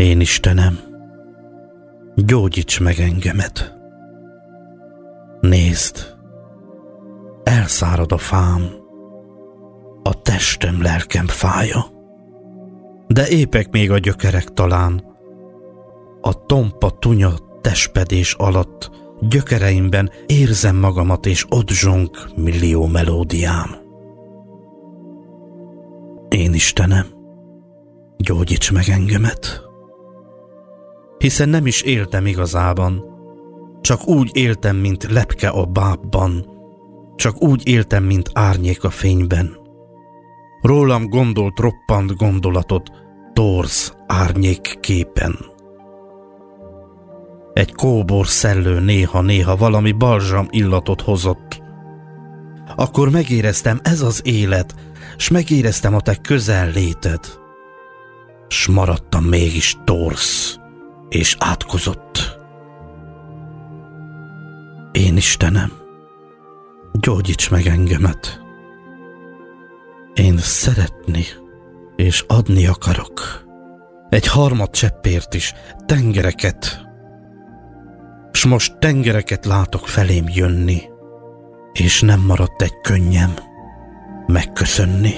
Én Istenem, gyógyíts meg engemet. Nézd, elszárad a fám, a testem, lelkem fája, de épek még a gyökerek talán. A tompa tunya testpedés alatt gyökereimben érzem magamat, és ott zsong millió melódiám. Én Istenem, gyógyíts meg engemet. Hiszen nem is éltem igazában, csak úgy éltem, mint lepke a bábban, csak úgy éltem, mint árnyék a fényben. Rólam gondolt roppant gondolatot torz árnyék képen. Egy kóbor szellő néha-néha valami balzsam illatot hozott. Akkor megéreztem, ez az élet, s megéreztem a te közelléted. S maradtam mégis torz és átkozott. Én Istenem, gyógyíts meg engemet. Én szeretni és adni akarok. Egy harmad cseppért is tengereket, s most tengereket látok felém jönni, és nem maradt egy könnyem megköszönni.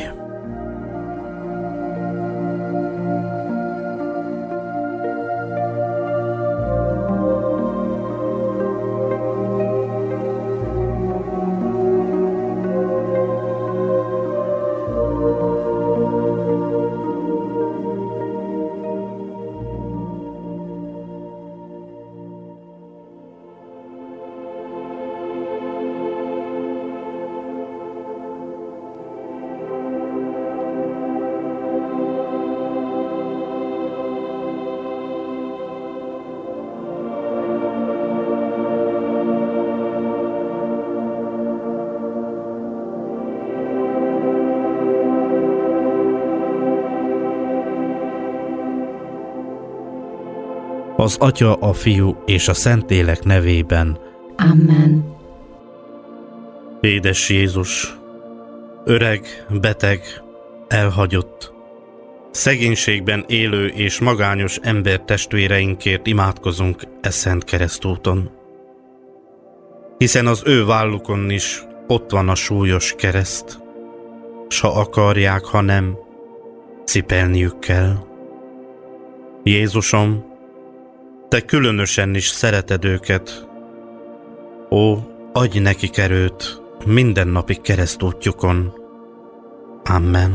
Az Atya, a Fiú és a Szentlélek nevében. Amen. Édes Jézus, öreg, beteg, elhagyott, szegénységben élő és magányos embertestvéreinkért imádkozunk e szent keresztúton. Hiszen az ő vállukon is ott van a súlyos kereszt, s ha akarják, ha nem, cipelniük kell. Jézusom, te különösen is szereted őket. Ó, adj nekik erőt mindennapi keresztútjukon. Amen.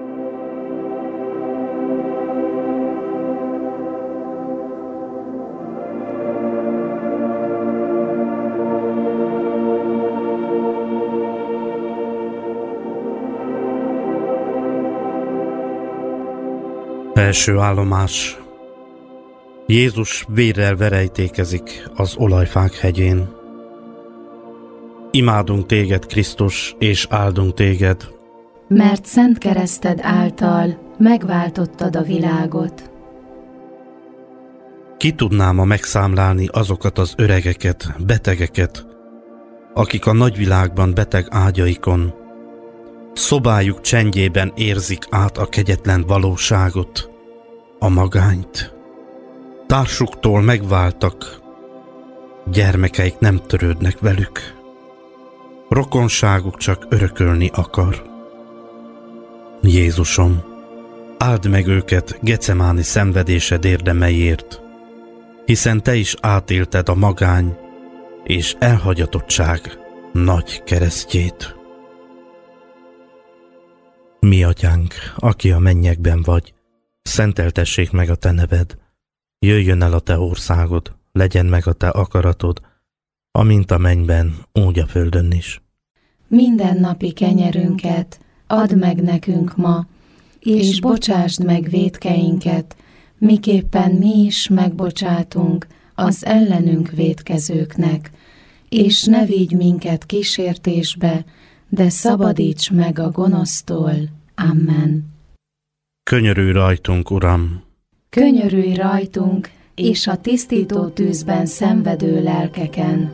Első állomás. Jézus vérrel verejtékezik az olajfák hegyén. Imádunk téged, Krisztus, és áldunk téged, mert szent kereszted által megváltottad a világot. Ki tudná ma megszámlálni azokat az öregeket, betegeket, akik a nagyvilágban beteg ágyaikon, szobájuk csendjében érzik át a kegyetlen valóságot, a magányt. Társuktól megváltak, gyermekeik nem törődnek velük, rokonságuk csak örökölni akar. Jézusom, áld meg őket Gecemáni szenvedésed érdemeiért, hiszen te is átélted a magány és elhagyatottság nagy keresztjét. Mi atyánk, aki a mennyekben vagy, szenteltessék meg a te neved, jöjjön el a te országod, legyen meg a te akaratod, amint a mennyben, úgy a földön is. Mindennapi kenyerünket add meg nekünk ma, és bocsásd meg vétkeinket, miképpen mi is megbocsátunk az ellenünk vétkezőknek, és ne vigy minket kísértésbe, de szabadíts meg a gonosztól. Amen. Könyörülj rajtunk, Uram! Könyörülj rajtunk, és a tisztító tűzben szenvedő lelkeken.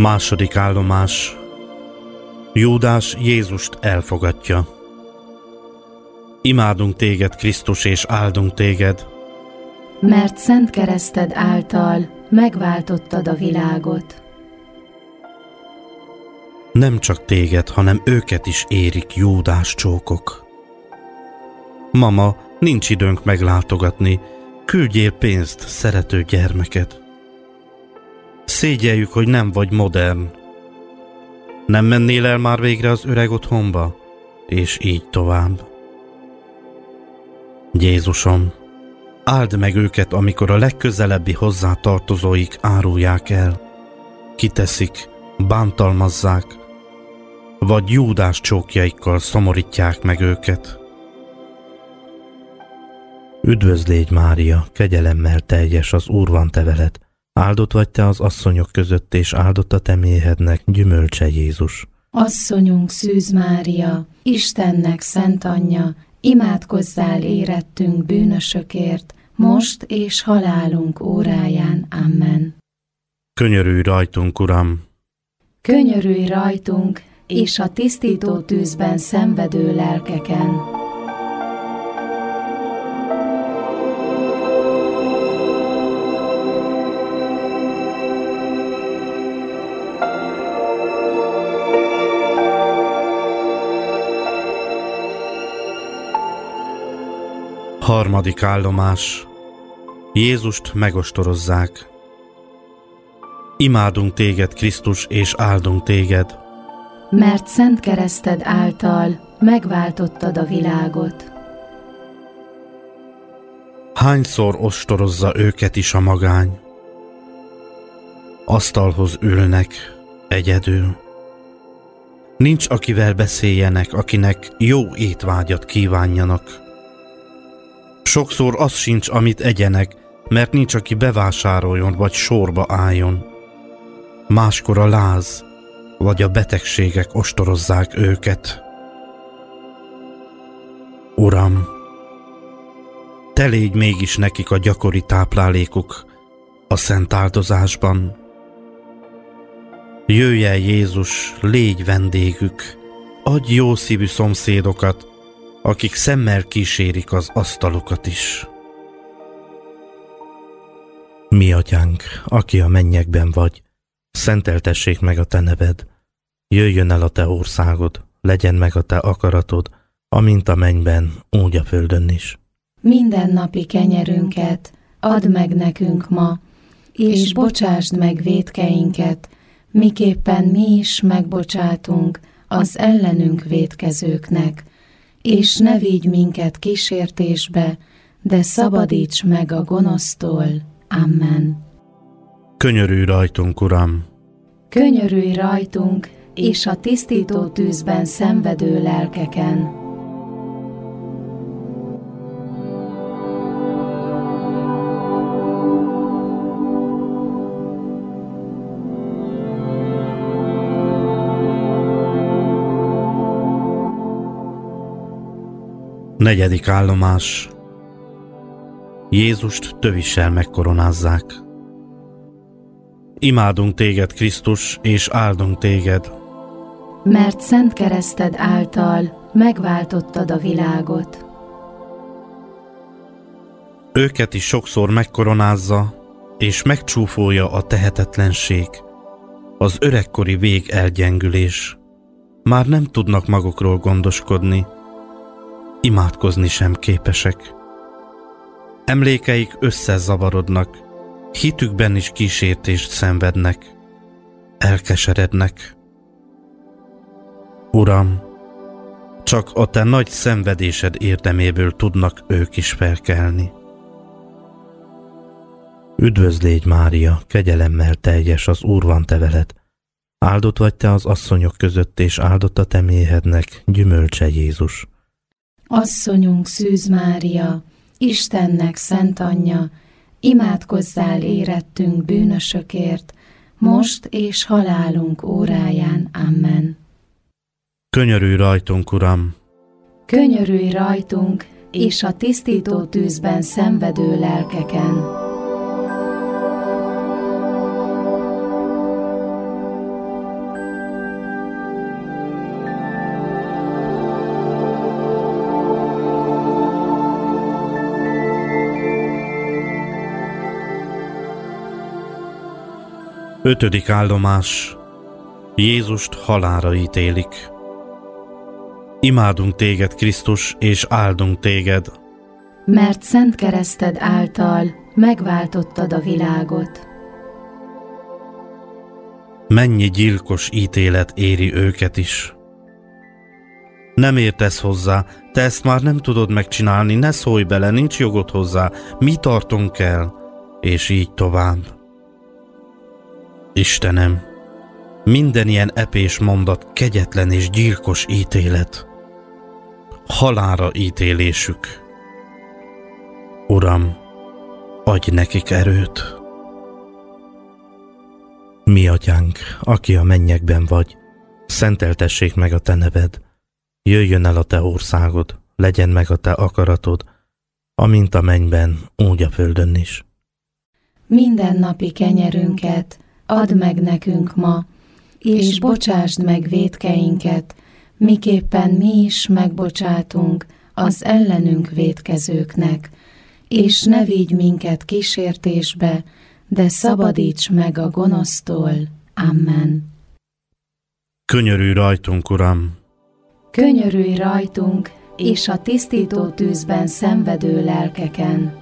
Második állomás. Júdás Jézust elfogadja. Imádunk téged, Krisztus, és áldunk téged, mert szent kereszted által megváltottad a világot. Nem csak téged, hanem őket is érik Júdás csókok. Mama, nincs időnk meglátogatni, küldjél pénzt, szerető gyermeket. Szégyeljük, hogy nem vagy modern. Nem mennél el már végre az öreg otthonba? És így tovább. Jézusom, áld meg őket, amikor a legközelebbi hozzátartozóik árulják el, kiteszik, bántalmazzák, vagy Júdás csókjaikkal szomorítják meg őket. Üdvözl légy, Mária, kegyelemmel teljes, az Úr van te veled. Áldott vagy te az asszonyok között, és áldott a te méhednek gyümölcse, Jézus. Asszonyunk Szűz Mária, Istennek szent anyja, imádkozzál érettünk bűnösökért, most és halálunk óráján. Amen. Könyörülj rajtunk, Uram! Könyörülj rajtunk, és a tisztító tűzben szenvedő lelkeken. Harmadik állomás. Jézust megostorozzák. Imádunk téged, Krisztus, és áldunk téged, mert szent kereszted által megváltottad a világot. Hányszor ostorozza őket is a magány? Asztalhoz ülnek egyedül. Nincs, akivel beszéljenek, akinek jó étvágyat kívánjanak. Sokszor az sincs, amit egyenek, mert nincs, aki bevásároljon vagy sorba álljon. Máskor a láz vagy a betegségek ostorozzák őket. Uram, te légy mégis nekik a gyakori táplálékuk a szent áldozásban. Jöjj el, Jézus, légy vendégük, adj jó szívű szomszédokat, akik szemmel kísérik az asztalokat is. Mi atyánk, aki a mennyekben vagy, szenteltessék meg a te neved, jöjjön el a te országod, legyen meg a te akaratod, amint a mennyben, úgy a földön is. Mindennapi kenyerünket add meg nekünk ma, és bocsásd meg vétkeinket, miképpen mi is megbocsátunk az ellenünk vétkezőknek, és ne vigy minket kísértésbe, de szabadíts meg a gonosztól. Amen. Könyörülj rajtunk, Uram! Könyörülj rajtunk, és a tisztító tűzben szenvedő lelkeken. Negyedik állomás. Jézust tövissel megkoronázzák. Imádunk téged, Krisztus, és áldunk téged, mert szent kereszted által megváltottad a világot. Őket is sokszor megkoronázza, és megcsúfolja a tehetetlenség, az öregkori vég elgyengülés. Már nem tudnak magukról gondoskodni, imádkozni sem képesek. Emlékeik összezavarodnak, hitükben is kísértést szenvednek, elkeserednek. Uram, csak a te nagy szenvedésed érdeméből tudnak ők is felkelni. Üdvözl légy, Mária, kegyelemmel teljes, az Úr van te veled. Áldott vagy te az asszonyok között, és áldott a te méhednek gyümölcse, Jézus. Asszonyunk Szűz Mária, Istennek szent anyja, imádkozzál érettünk bűnösökért, most és halálunk óráján. Amen. Könyörülj rajtunk, Uram! Könyörülj rajtunk, és a tisztító tűzben szenvedő lelkeken. 5. állomás. Jézust halálra ítélik. Imádunk téged, Krisztus, és áldunk téged, mert szent kereszted által megváltottad a világot. Mennyi gyilkos ítélet éri őket is. Nem értesz hozzá, te ezt már nem tudod megcsinálni, ne szólj bele, nincs jogod hozzá, mi tartunk el, és így tovább. Istenem, minden ilyen epés mondat kegyetlen és gyilkos ítélet, halálra ítélésük. Uram, adj nekik erőt. Mi atyánk, aki a mennyekben vagy, szenteltessék meg a te neved, jöjjön el a te országod, legyen meg a te akaratod, amint a mennyben, úgy a földön is. Mindennapi kenyerünket add meg nekünk ma, és bocsásd meg vétkeinket, miképpen mi is megbocsátunk az ellenünk vétkezőknek, és ne vigy minket kísértésbe, de szabadíts meg a gonosztól. Amen. Könyörülj rajtunk, Uram! Könyörülj rajtunk, és a tisztító tűzben szenvedő lelkeken.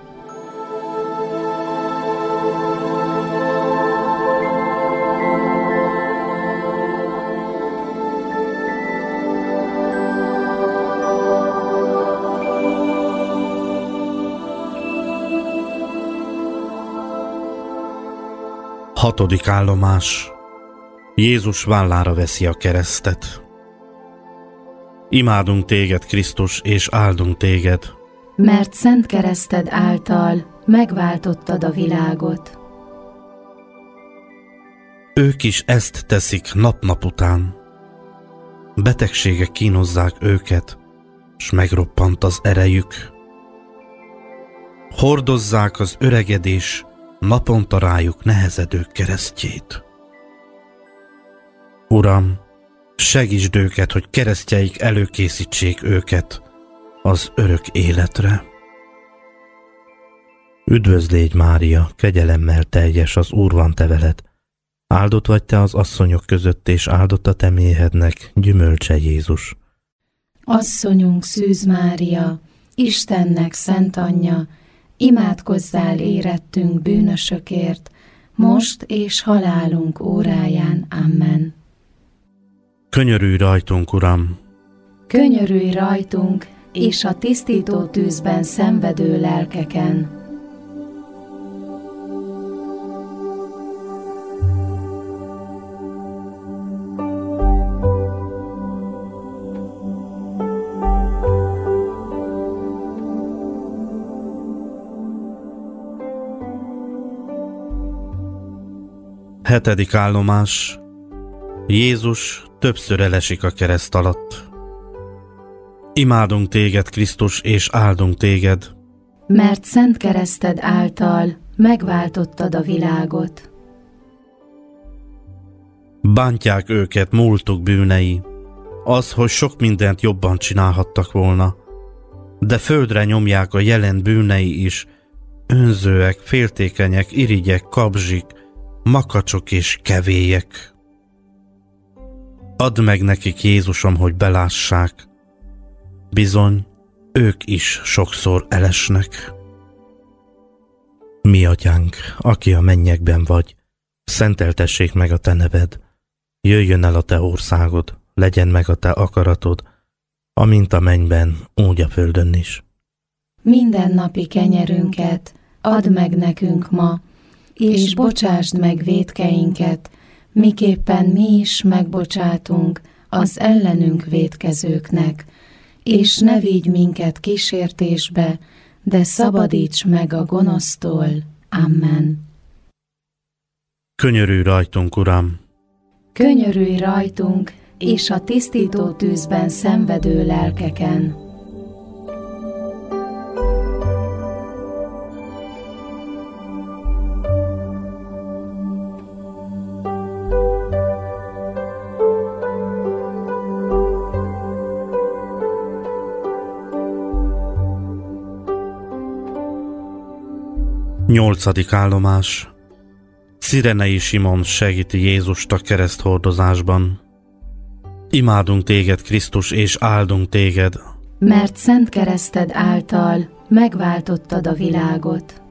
Hatodik állomás. Jézus vállára veszi a keresztet. Imádunk téged, Krisztus, és áldunk téged, mert szent kereszted által megváltottad a világot. Ők is ezt teszik nap-nap után. Betegségek kínozzák őket, s megroppant az erejük. Hordozzák az öregedés naponta rájuk nehezedő keresztjét. Uram, segítsd őket, hogy keresztjeik előkészítsék őket az örök életre. Üdvözl légy, Mária, kegyelemmel teljes, az Úr van te veled. Áldott vagy te az asszonyok között, és áldott a te méhednek gyümölcse Jézus. Asszonyunk Szűz Mária, Istennek szent anyja, imádkozzál érettünk bűnösökért, most és halálunk óráján. Amen. Könyörülj rajtunk, Uram! Könyörülj rajtunk, és a tisztító tűzben szenvedő lelkeken. Hetedik állomás. Jézus többször elesik a kereszt alatt. Imádunk téged, Krisztus, és áldunk téged, mert szent kereszted által megváltottad a világot. Bántják őket múltuk bűnei, az, hogy sok mindent jobban csinálhattak volna, de földre nyomják a jelen bűnei is, önzőek, féltékenyek, irigyek, kabzsik, makacsok és kevélyek. Add meg nekik, Jézusom, hogy belássák. Bizony, ők is sokszor elesnek. Mi atyánk, aki a mennyekben vagy, szenteltessék meg a te neved, jöjjön el a te országod, legyen meg a te akaratod, amint a mennyben, úgy a földön is. Mindennapi kenyerünket add meg nekünk ma, és bocsásd meg vétkeinket, miképpen mi is megbocsátunk az ellenünk vétkezőknek, és ne vigy minket kísértésbe, de szabadíts meg a gonosztól. Amen. Könyörülj rajtunk, Uram! Könyörülj rajtunk, és a tisztító tűzben szenvedő lelkeken. Nyolcadik állomás. Cirenei Simon segíti Jézust a kereszthordozásban. Imádunk téged, Krisztus, és áldunk téged, mert szent kereszted által megváltottad a világot.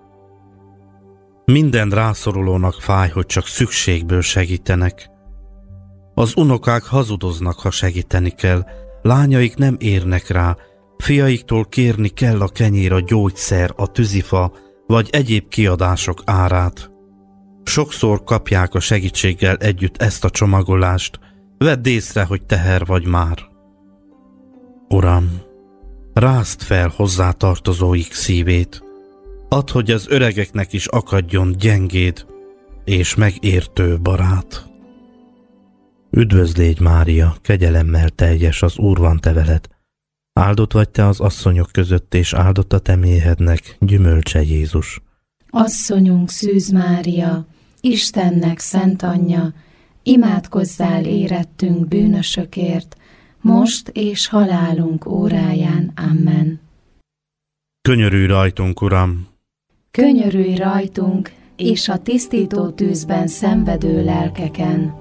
Minden rászorulónak fáj, hogy csak szükségből segítenek. Az unokák hazudoznak, ha segíteni kell, lányaik nem érnek rá, fiaiktól kérni kell a kenyér, a gyógyszer, a tűzifa vagy egyéb kiadások árát. Sokszor kapják a segítséggel együtt ezt a csomagolást, vedd észre, hogy teher vagy már. Uram, rázd fel hozzátartozóik szívét, add, hogy az öregeknek is akadjon gyengéd és megértő barát. Üdvözl légy, Mária, kegyelemmel teljes, az Úr van te veled. Áldott vagy te az asszonyok között, és áldott a te méhednek gyümölcse Jézus. Asszonyunk Szűz Mária, Istennek szent anyja, imádkozzál érettünk bűnösökért, most és halálunk óráján. Amen. Könyörülj rajtunk, Uram! Könyörülj rajtunk, és a tisztító tűzben szenvedő lelkeken.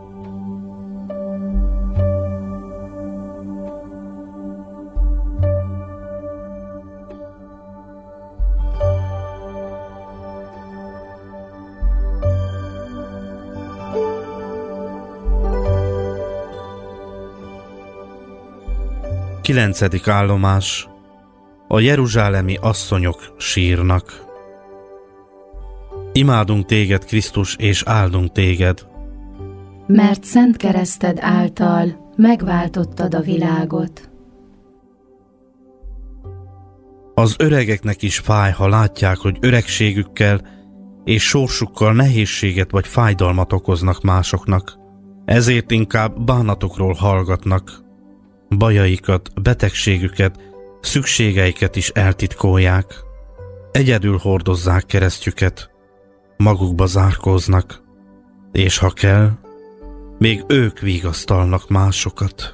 Kilencedik állomás. A jeruzsálemi asszonyok sírnak. Imádunk téged, Krisztus, és áldunk téged, mert szent kereszted által megváltottad a világot. Az öregeknek is fáj, ha látják, hogy öregségükkel és sorsukkal nehézséget vagy fájdalmat okoznak másoknak. Ezért inkább bánatokról hallgatnak. Bajaikat, betegségüket, szükségeiket is eltitkolják. Egyedül hordozzák keresztjüket, magukba zárkóznak, és ha kell, még ők vigasztalnak másokat.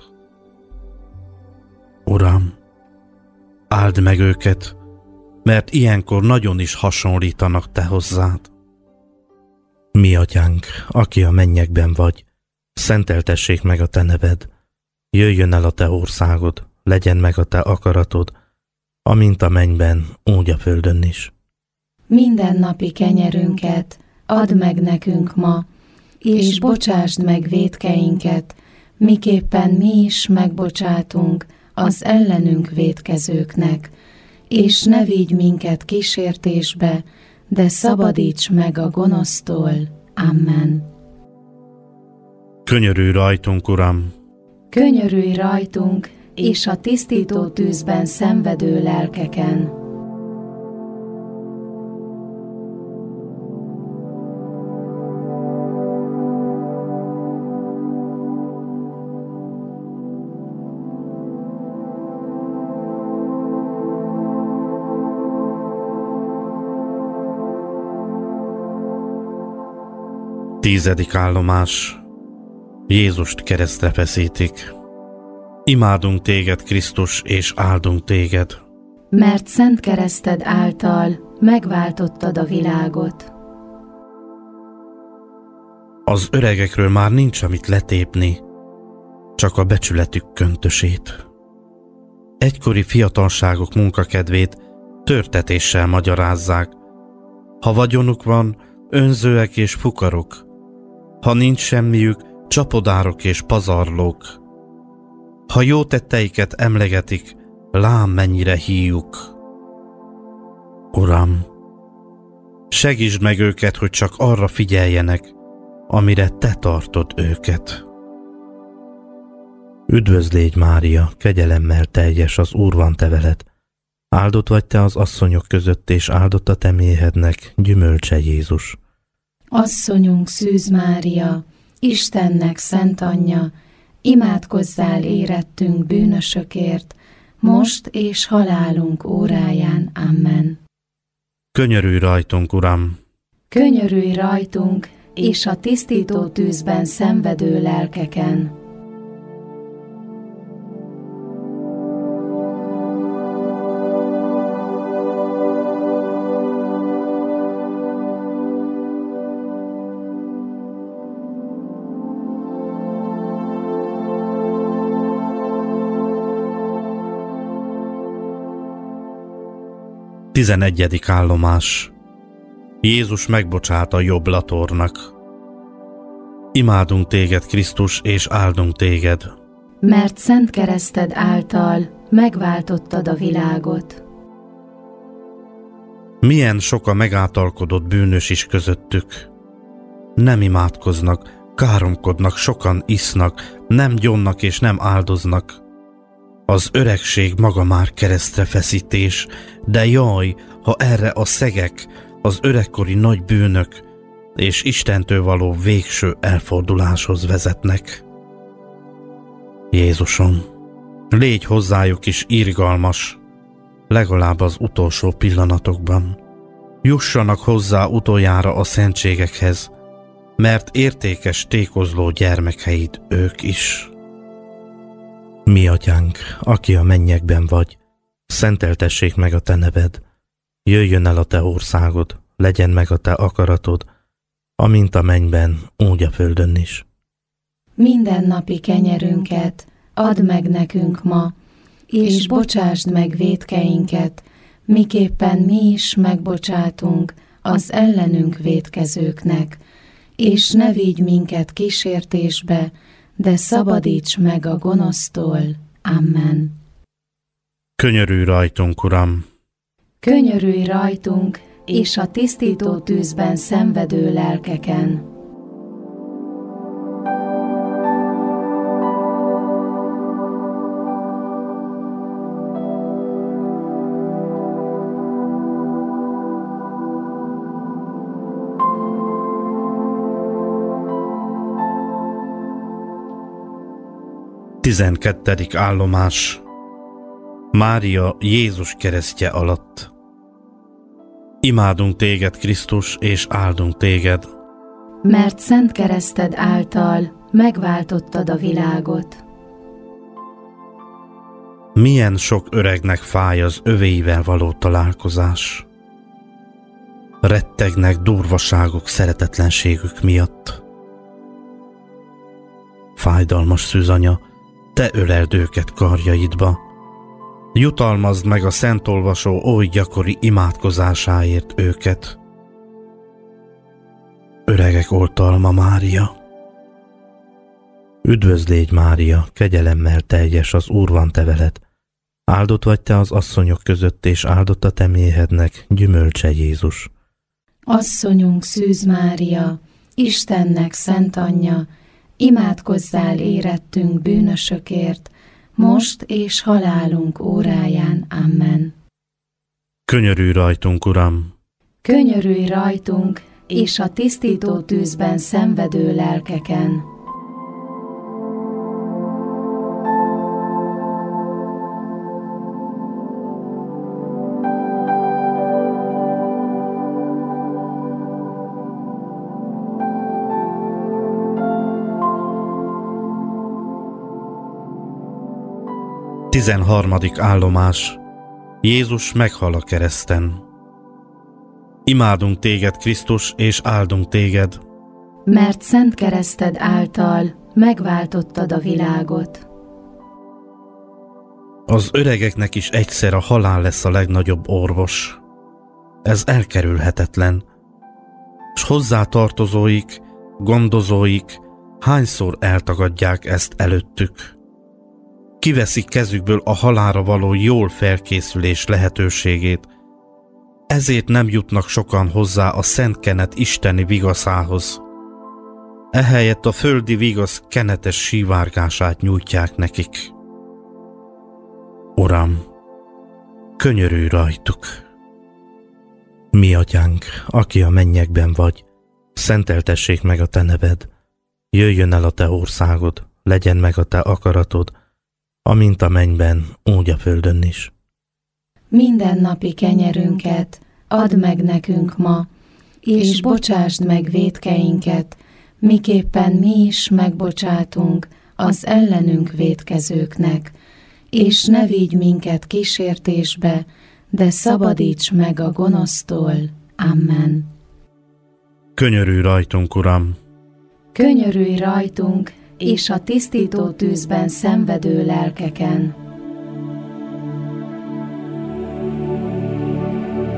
Uram, áld meg őket, mert ilyenkor nagyon is hasonlítanak te hozzád. Mi atyánk, aki a mennyekben vagy, szenteltessék meg a te neved, jöjjön el a te országod, legyen meg a te akaratod, amint a mennyben, úgy a földön is. Mindennapi kenyerünket add meg nekünk ma, és bocsásd meg vétkeinket, miképpen mi is megbocsátunk az ellenünk vétkezőknek, és ne vigy minket kísértésbe, de szabadíts meg a gonosztól. Amen. Könyörülj rajtunk, Uram! Könyörülj rajtunk, és a tisztító tűzben szenvedő lelkeken. Tizedik állomás. Jézust keresztre feszítik. Imádunk téged, Krisztus, és áldunk téged, mert szent kereszted által megváltottad a világot. Az öregekről már nincs amit letépni, csak a becsületük köntösét. Egykori fiatalságok munkakedvét törtetéssel magyarázzák. Ha vagyonuk van, önzőek és fukarok. Ha nincs semmiük, csapodárok és pazarlók. Ha jó tetteiket emlegetik, lám mennyire híjuk. Uram, segítsd meg őket, hogy csak arra figyeljenek, amire te tartod őket. Üdvözl légy, Mária, kegyelemmel teljes, az Úr van te veled. Áldott vagy te az asszonyok között, és áldott a te méhednek gyümölcse Jézus. Asszonyunk Szűz Mária, Istennek szent anyja, imádkozzál érettünk bűnösökért, most és halálunk óráján. Amen. Könyörülj rajtunk, Uram! Könyörülj rajtunk, és a tisztító tűzben szenvedő lelkeken. 11. állomás. Jézus megbocsát a jobb latornak. Imádunk téged, Krisztus, és áldunk téged. Mert szent kereszted által megváltottad a világot. Milyen sok a megáltalkodott bűnös is közöttük. Nem imádkoznak, káromkodnak, sokan isznak, nem gyónnak és nem áldoznak. Az öregség maga már keresztre feszítés, de jaj, ha erre a szegek, az öregkori nagy bűnök és Istentől való végső elforduláshoz vezetnek. Jézusom, légy hozzájuk is irgalmas, legalább az utolsó pillanatokban. Jussanak hozzá utoljára a szentségekhez, mert értékes tékozló gyermekeid ők is. Mi atyánk, aki a mennyekben vagy, szenteltessék meg a te neved, jöjjön el a te országod, legyen meg a te akaratod, amint a mennyben, úgy a földön is. Mindennapi kenyerünket add meg nekünk ma, és bocsásd meg vétkeinket, miképpen mi is megbocsátunk az ellenünk vétkezőknek, és ne vigy minket kísértésbe, de szabadíts meg a gonosztól. Amen. Könyörülj rajtunk, Uram! Könyörülj rajtunk, és a tisztító tűzben szenvedő lelkeken. Tizenkettedik állomás. Mária Jézus keresztje alatt. Imádunk téged, Krisztus, és áldunk téged. Mert szent kereszted által megváltottad a világot. Milyen sok öregnek fáj az övéivel való találkozás. Rettegnek durvaságok, szeretetlenségük miatt. Fájdalmas szűzanya, te öleld őket karjaidba. Jutalmazd meg a szentolvasó oly gyakori imádkozásáért őket. Öregek oltalma Mária. Üdvözl légy, Mária, kegyelemmel teljes, az Úr van te veled. Áldott vagy te az asszonyok között, és áldott a te méhednek gyümölcse Jézus. Asszonyunk Szűz Mária, Istennek szent anyja, imádkozzál érettünk bűnösökért, most és halálunk óráján. Amen. Könyörülj rajtunk, Uram! Könyörülj rajtunk, és a tisztító tűzben szenvedő lelkeken. Tizenharmadik állomás. Jézus meghal a kereszten. Imádunk téged, Krisztus, és áldunk téged. Mert szent kereszted által megváltottad a világot. Az öregeknek is egyszer a halál lesz a legnagyobb orvos. Ez elkerülhetetlen. S hozzátartozóik, gondozóik hányszor eltagadják ezt előttük. Kiveszik kezükből a halálra való jól felkészülés lehetőségét. Ezért nem jutnak sokan hozzá a szent kenet isteni vigaszához. Ehelyett a földi vigasz kenetes sívárgását nyújtják nekik. Uram, könyörülj rajtuk! Mi atyánk, aki a mennyekben vagy, szenteltessék meg a te neved, jöjjön el a te országod, legyen meg a te akaratod, amint a mennyben, úgy a földön is. Mindennapi kenyerünket add meg nekünk ma, és bocsásd meg vétkeinket, miképpen mi is megbocsátunk az ellenünk vétkezőknek, és ne vigy minket kísértésbe, de szabadíts meg a gonosztól. Amen. Könyörülj rajtunk, Uram! Könyörülj rajtunk, és a tisztító tűzben szenvedő lelkeken.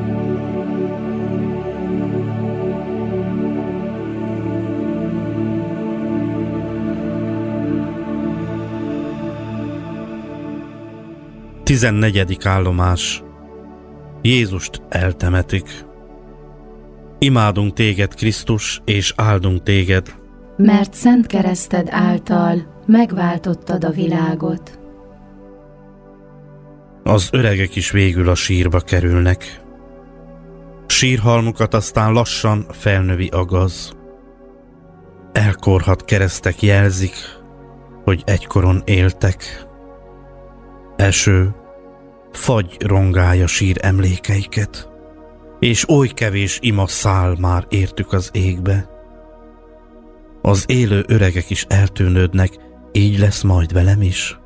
14. állomás. Jézust eltemetik. Imádunk téged, Krisztus, és áldunk téged, mert szent kereszted által megváltottad a világot. Az öregek is végül a sírba kerülnek. Sírhalmukat aztán lassan felnövi a gaz. Elkorhadt keresztek jelzik, hogy egykoron éltek. Eső, fagy rongálja sír emlékeiket, és oly kevés ima száll már értük az égbe. Az élő öregek is eltűnődnek, így lesz majd velem is.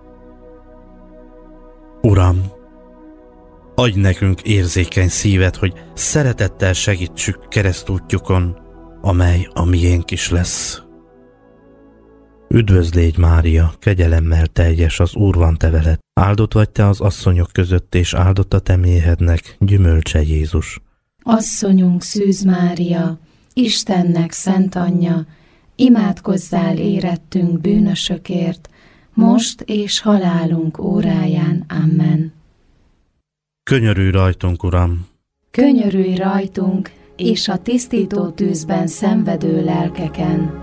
Uram, adj nekünk érzékeny szívet, hogy szeretettel segítsük keresztútjukon, amely a miénk is lesz. Üdvözl légy, Mária, kegyelemmel teljes, az Úr van te veled. Áldott vagy te az asszonyok között, és áldott a te méhednek gyümölcse Jézus. Asszonyunk Szűz Mária, Istennek szent anyja, imádkozzál érettünk bűnösökért, most és halálunk óráján. Amen. Könyörülj rajtunk, Uram! Könyörülj rajtunk, és a tisztító tűzben szenvedő lelkeken.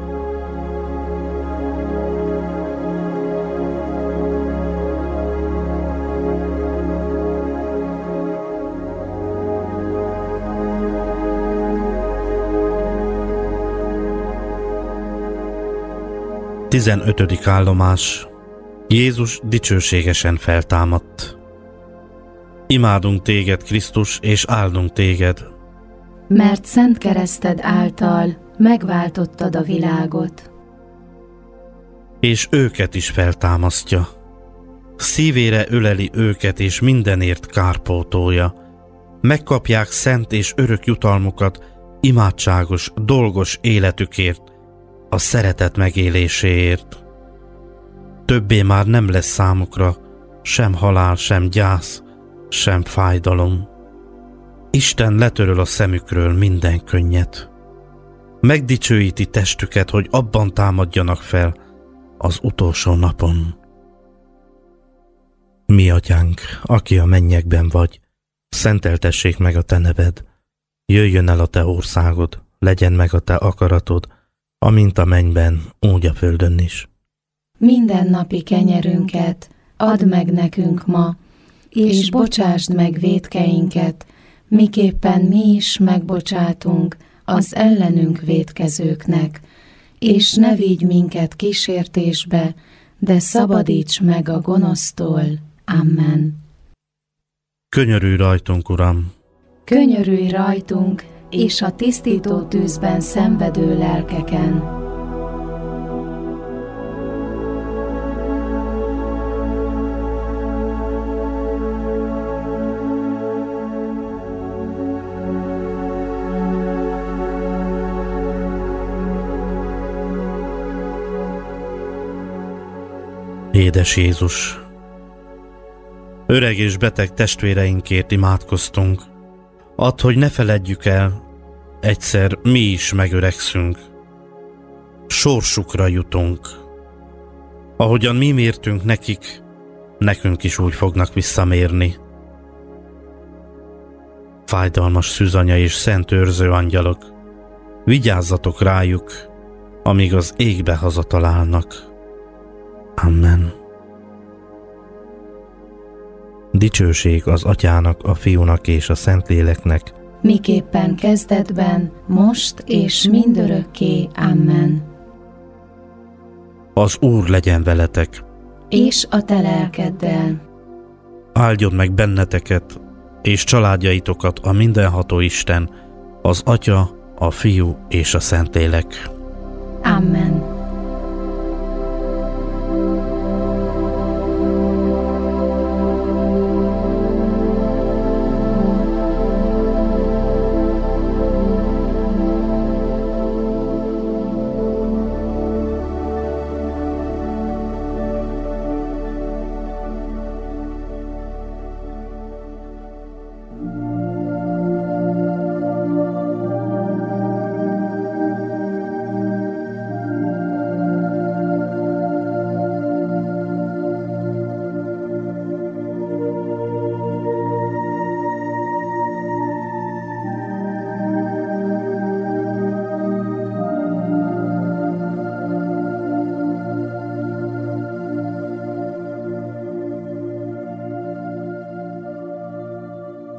Tizenötödik állomás. Jézus dicsőségesen feltámadt. Imádunk téged, Krisztus, és áldunk téged, mert szent kereszted által megváltottad a világot. És őket is feltámasztja. Szívére öleli őket, és mindenért kárpótolja. Megkapják szent és örök jutalmukat imádságos, dolgos életükért, a szeretet megéléséért. Többé már nem lesz számukra sem halál, sem gyász, sem fájdalom. Isten letöröl a szemükről minden könnyet. Megdicsőíti testüket, hogy abban támadjanak fel az utolsó napon. Mi atyánk, aki a mennyekben vagy, szenteltessék meg a te neved. Jöjjön el a te országod, legyen meg a te akaratod, amint a mennyben, úgy a földön is. Mindennapi kenyerünket add meg nekünk ma, és bocsásd meg vétkeinket, miképpen mi is megbocsátunk az ellenünk vétkezőknek, és ne vigy minket kísértésbe, de szabadíts meg a gonosztól. Amen. Könyörülj rajtunk, Uram! Könyörülj rajtunk, és a tisztító tűzben szenvedő lelkeken. Édes Jézus! Öreg és beteg testvéreinkért imádkoztunk. Add, hogy ne feledjük el, egyszer mi is megöregszünk. Sorsukra jutunk. Ahogyan mi mértünk nekik, nekünk is úgy fognak visszamérni. Fájdalmas szűzanya és szent őrző angyalok, vigyázzatok rájuk, amíg az égbe hazatalálnak. Amen. Dicsőség az Atyának, a Fiúnak és a Szentléleknek, miképpen kezdetben, most és mindörökké. Amen. Az Úr legyen veletek, és a te lelkeddel. áldjon meg benneteket és családjaitokat a mindenható Isten, az Atya, a Fiú és a Szentlélek. Amen.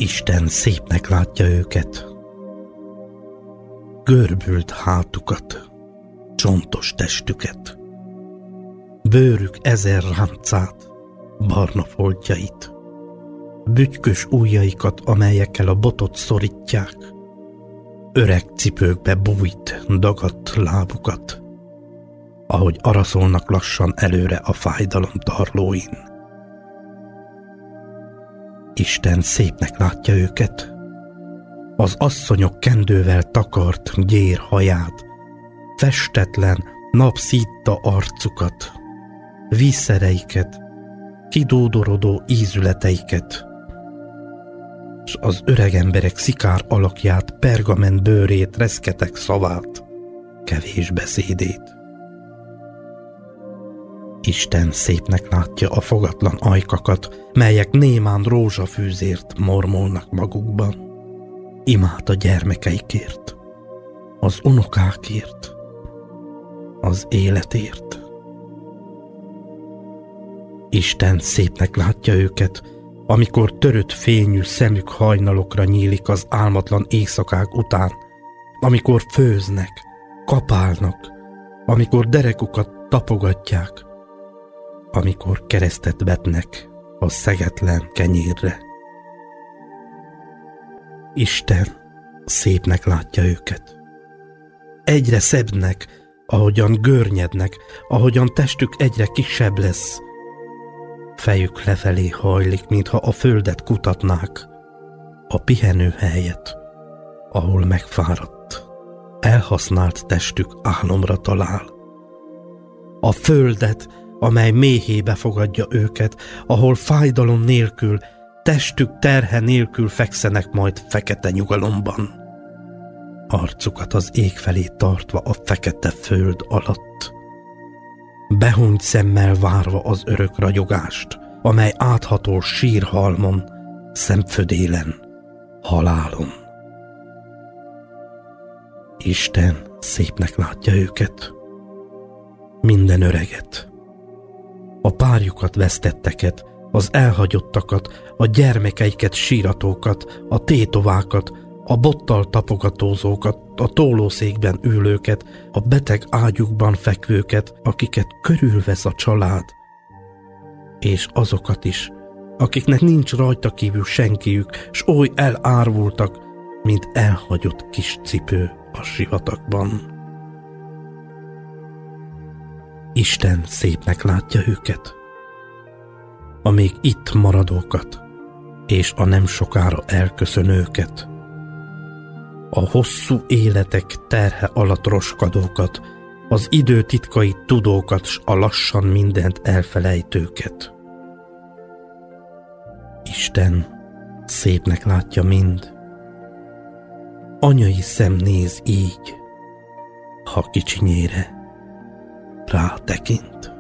Isten szépnek látja őket. Görbült hátukat, csontos testüket, bőrük 1000 ráncát, barna foltjait, bütykös ujjaikat, amelyekkel a botot szorítják, öreg cipőkbe bújt, dagadt lábukat, ahogy araszolnak lassan előre a fájdalom tarlóin. Isten szépnek látja őket. Az asszonyok kendővel takart gyér haját, festetlen, napszítta arcukat, vízszereiket, kidódorodó ízületeiket, s az öreg emberek szikár alakját, pergament bőrét, reszketek szavát, kevés beszédét. Isten szépnek látja a fogatlan ajkakat, melyek némán rózsafűzért mormolnak magukban. Imát a gyermekeikért, az unokákért, az életért. Isten szépnek látja őket, amikor törött fényű szemük hajnalokra nyílik az álmatlan éjszakák után, amikor főznek, kapálnak, amikor derekukat tapogatják, amikor keresztet vetnek a szegetlen kenyérre. Isten szépnek látja őket. Egyre szebbnek, ahogyan görnyednek, ahogyan testük egyre kisebb lesz. Fejük lefelé hajlik, mintha a földet kutatnák, a pihenő helyet, ahol megfáradt, elhasznált testük álomra talál. A földet, amely méhébe fogadja őket, ahol fájdalom nélkül, testük terhe nélkül fekszenek majd fekete nyugalomban, arcukat az ég felé tartva a fekete föld alatt, behúnyt szemmel várva az örök ragyogást, amely áthatol sírhalmon, szemfödélen, halálon. Isten szépnek látja őket, minden öreget, a párjukat vesztetteket, az elhagyottakat, a gyermekeiket síratókat, a tétovákat, a bottal tapogatózókat, a tólószékben ülőket, a beteg ágyukban fekvőket, akiket körülvesz a család, és azokat is, akiknek nincs rajta kívül senkiük, s oly elárvultak, mint elhagyott kis cipő a sivatagban. Isten szépnek látja őket, a még itt maradókat, és a nem sokára elköszönőket, a hosszú életek terhe alatt roskadókat, az idő titkait tudókat, s a lassan mindent elfelejtőket. Isten szépnek látja mind. Anyai szem néz így, ha kicsinyére rátekint.